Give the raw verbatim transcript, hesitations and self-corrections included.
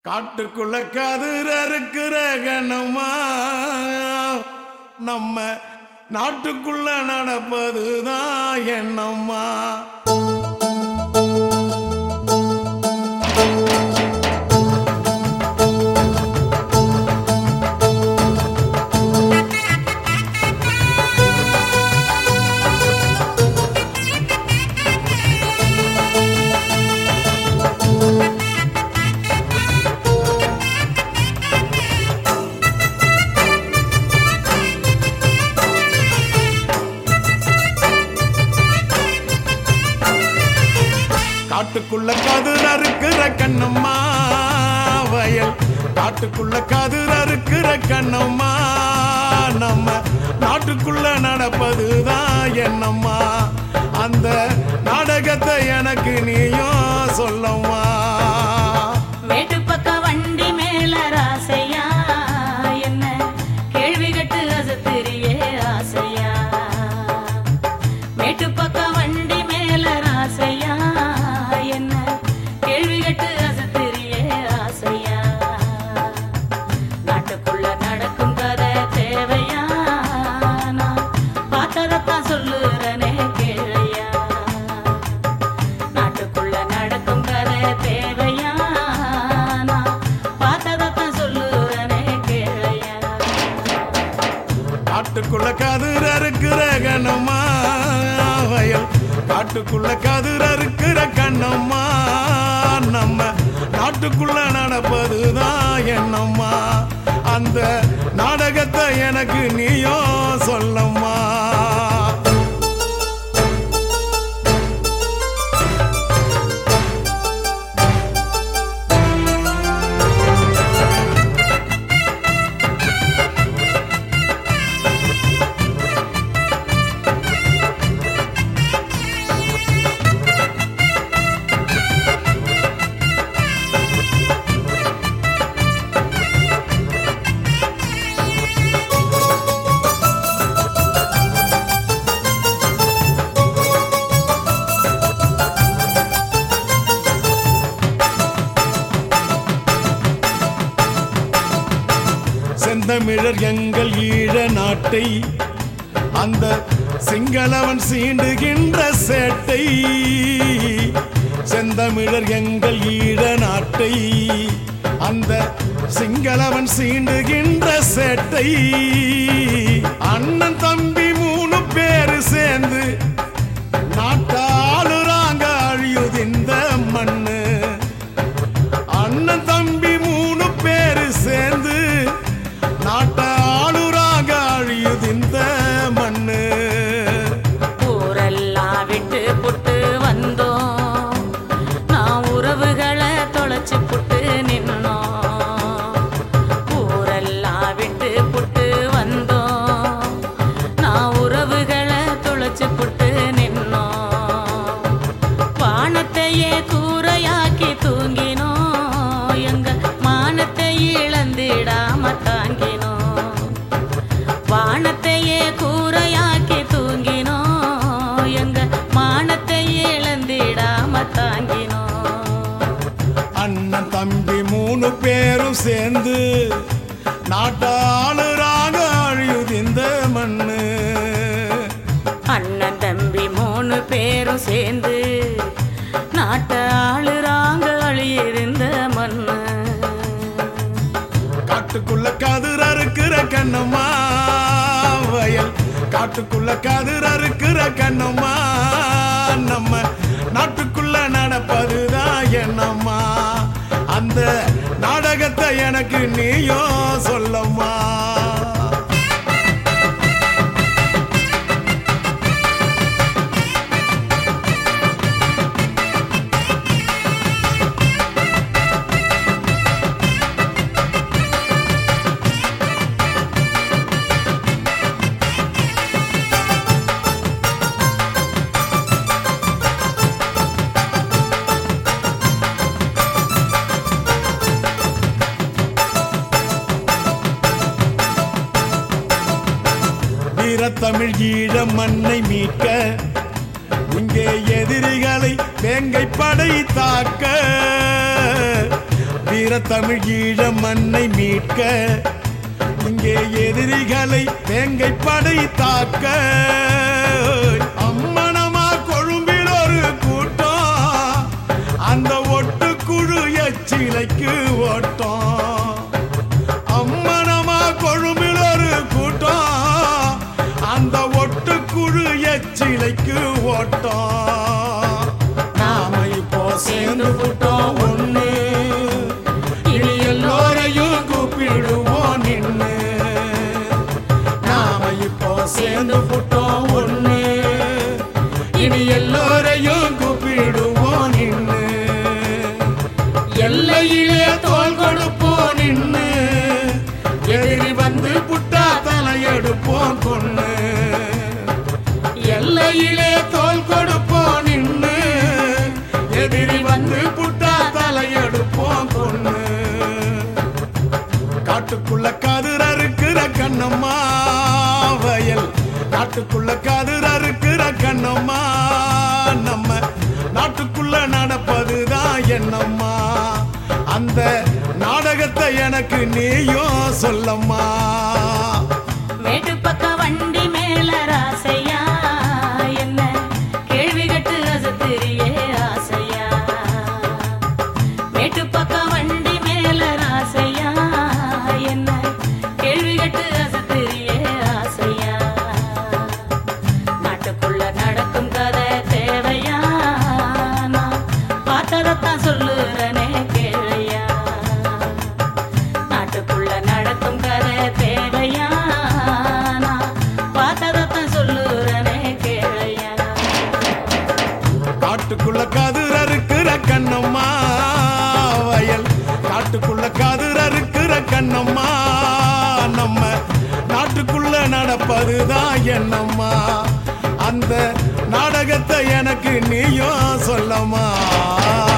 காட்டுக்குள்ள கதிர் அறுக்கிற கணமா நம்ம நாட்டுக்குள்ள நடப்பதுதான் என்னம்மா. காட்டுக்குள்ள கதிர் அறுக்கிற கண்ணம்மா வயல், காட்டுக்குள்ள கதிர் அறுக்கிற கண்ணம்மா நம்ம நாட்டுக்குள்ள நடப்பதுதான் என்னம்மா. அந்த நாடகத்தை எனக்கு நீயும் சொல்லம்மா. மேட்டு பக்க வண்டி மேல ராசையா என்ன கேள்வி கட்டு அசத்திரியே ஆசையா. மேட்டு பக்க வண்டி மேல ராசையா என்ன கேள்வி கட்டு அசத்திரியே ஆசையா. நாட்டுக்குள்ள நடக்கும் கதை தேவையா, நான் பார்த்ததத்தான் சொல்லுறனே கேளையா. நாட்டுக்குள்ள நடக்கும் கதை தேவையா, நான் பார்த்ததத்தான் சொல்லுறனே கேளையா. காட்டுக்குள்ள கதிர் அறுக்கிற கண்ணம்மா வயல், காட்டுக்குள்ள கதிர் அறுக்கிற கண்ணம்மா நம்ம நாட்டுக்குள்ள நடப்பதுதான் என்னம்மா. அந்த நாடகத்தை எனக்கு நீயும் சொல்லம்மா. செந்தமிழர் எங்கள் ஈழ நாட்டை அந்த சிங்களவன் சீண்டுகின்ற சேட்டை. செந்தமிழர் எங்கள் ஈழ நாட்டை அந்த சிங்களவன் சீண்டுகின்ற சேட்டை. அண்ணன் தம்பி மூணு பேரு சேர்ந்து நாட்டாளுறாங்க அழியுது இந்த மண்ணு. அண்ணன் தம்பி மூணு பேரு சேர்ந்து நாட்டாளுறாக அழியுது இந்த மண்ணு. ஊரெல்லாம் விட்டு புட்டு வந்தோம், நான் உறவுகளை தொலைச்சு புட்டு நின்னோம். ஊரெல்லாம் விட்டு புட்டு வந்தோம், நான் உறவுகளை தொலைச்சு புட்டு நின்னோம். வானத்தையே கூரையாக்கி தூங்கினோம், எங்க மானத்தை இழந்திடாம தாங்கினோம். வானத்தையே கூரையாக்கி தூங்கினோம், எங்க மானத்தை இழந்திடாம தாங்கினோம். அண்ணன் தம்பி மூணு பேரும் சேர்ந்து நாட்டாளுறாக அழியுது இந்த மண்ணு. அண்ணன் தம்பி மூணு பேரும் சேர்ந்து நாட்டை ஆளுறாங்க அழியிருந்த மண்ணு. காட்டுக்குள்ள கதிர் அறுக்கிற கண்ணம்மா வயல், காட்டுக்குள்ள கதிர் அறுக்கிற கண்ணம்மா நம்ம நாட்டுக்குள்ள நடப்பதுதான் என்னம்மா. அந்த நாடகத்தை எனக்கு நீயும் சொல்லம்மா. தமிழ் ஈழ மண்ணை மீட்க இங்கே எதிரிகளை வேங்கை படை தாக்க வீர தமிழ் ஈழ மண்ணை மீட்க இங்கே எதிரிகளை வேங்கை படை தாக்க அம்மனமா கொழும்பில் ஒரு கூட்டம் அந்த ஒட்டுக்குழு எச்சிலைக்கு ஓட்டம் அம்மனமா கொழும்பில் ஒரு கூட்டம் அந்த ஒட்டுக்குழு எச்சிலைக்கு ஓட்டம் நாம இப்போ சேர்ந்து விட்டோம் ஒண்ணு இனி எல்லோரையும் கூப்பிடுவோம் நின்னு நாம இப்போ சேர்ந்து விட்டோம் ஒண்ணு இனி எல்லோரையும் கூப்பிடுவோம் நின்னு எல்லையிலே தோள் கொடுப்போம் நின்னு எதிரி வந்து புட்டா தலையெடுப்போம் கொண்டு எல்லையிலே தோள் கொடுப்போம் நின்னு எதிரி வந்து புட்டா தலையெடுப்போம் கொண்டு காட்டுக்குள்ள கதிர் அறுக்கிற கண்ணம்மா வயல் காட்டுக்குள்ள கதிர் அறுக்கிற கண்ணம்மா நம்ம நாட்டுக்குள்ள நடப்பதுதான் என்னம்மா அந்த நாடகத்தை எனக்கு நீயும் சொல்லம்மா மேட்டு பக்க வண்டி மேல ராசையா என்ன கேள்வி கட்டு அசத்திரியே ஆசையா மேட்டு பக்க வண்டி மேல ராசையா என்ன கேள்வி கட்டு அசத்திரியே ஆசையா நாட்டுக்குள்ள நடக்கும் கதை தேவையா நான் பார்த்ததான் சொல்லுறனே கேளையா நாட்டுக்குள்ள நடக்கும் கதை தேவையா நான் பார்த்ததான் சொல்லுறனே கேளையா காட்டுக்குள்ள கதிர் அறுக்கிற கண்ணம்மா வயல் காட்டுக்குள்ள கதிர் அறுக்கிற கண்ணம்மா நம்ம நாட்டுக்குள்ள நடப்பதுதான் என்னம்மா அந்த நாடகத்தை எனக்கு நீயும் சொல்லம்மா